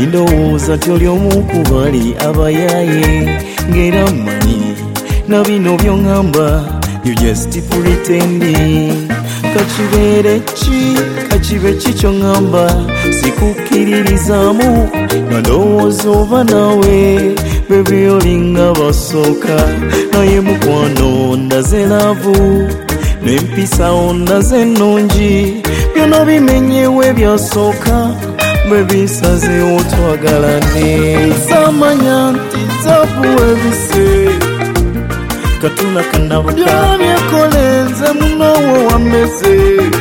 nalindowooza toli omu ku bali abayaaye ng'era mmanyi na bino by'oŋŋamba you just pretending. Kakibeere ki kakibe ki ky'oŋŋamba sikukkiririzaamu nga ndowooza oba naawe bebi olinga basooka naye mukwano ndaze laavu n'empisa ondaze ennungi byonna bimenyewo ebyasooka bebisazeewo twagalane samanya nti zavuwa ebise katula kanabuka byamyekolenze munowo wameze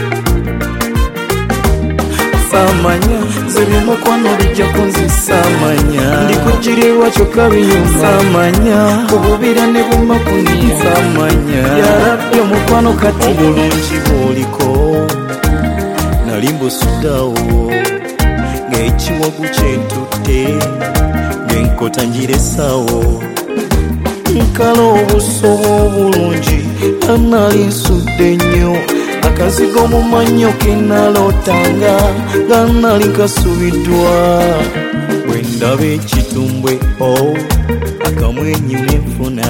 samanya zebyemukwano bijja kunzisamanya ndikugirirwa kyokka binyuma samanya kububira ne bumakuni samanya yarabye omukwano kati obulungi bw'oliko nali mbusuddawo ng'ekiwagu kyentutte ng'enkota ngiresawo nkala obusobo obulungi anali nsudde nnyo akazigo mu mannyo kenalootanga nga nali kasubiddwa bwe ndaba ekitumbwe akamwenyu nenfuna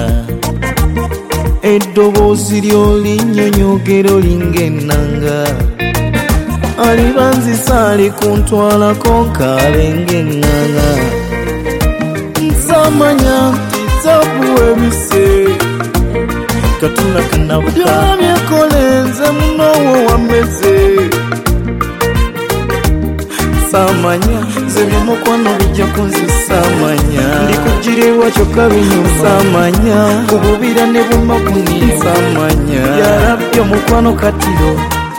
eddoboozi ly'olinnyonyogero ling'ennanga alibanzisa ali kuntwalako nkalenga eng'ang'a nsamanya nti zavuwa ebise katula kanabuka byamyekolenze munowo wameze samanya zebyemukwano bijja kunzisamanya ndikugirirwa kyokka binyuma samanya kububira ne bumakuni samanya yarabye omukwano katiro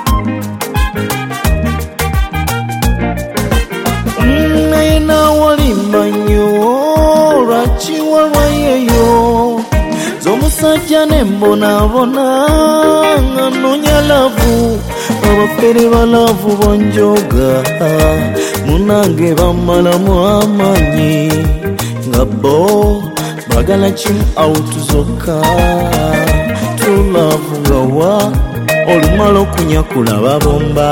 naye nawalimba nnyo lwaki walwayeyo z'omusajja nembonaabona nga nonya laavu abafere balaavu bonjoga munange bamalamu amanyi nga bo bagala kimu awutu zokka tulaavu nga wa olumala okunyakula babomba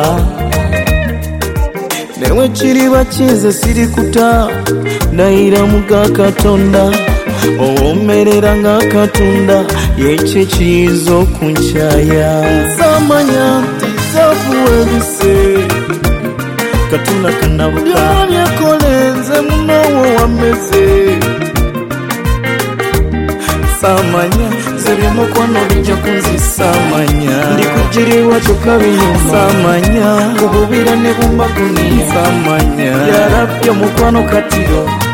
newe kiriba kize sirikuta ndayira muga katonda owomerera nga katunda yekyo ekiyinza okunkyaya samanya nti zavuwa ebise katula kanabuka byamyekolenze munowo wameze samanya zebyemukwano bijja kunzisamanya ndikugirirwa kyokka binyuma samanya kububira ne bumakuni samanya yarabye omukwano katiro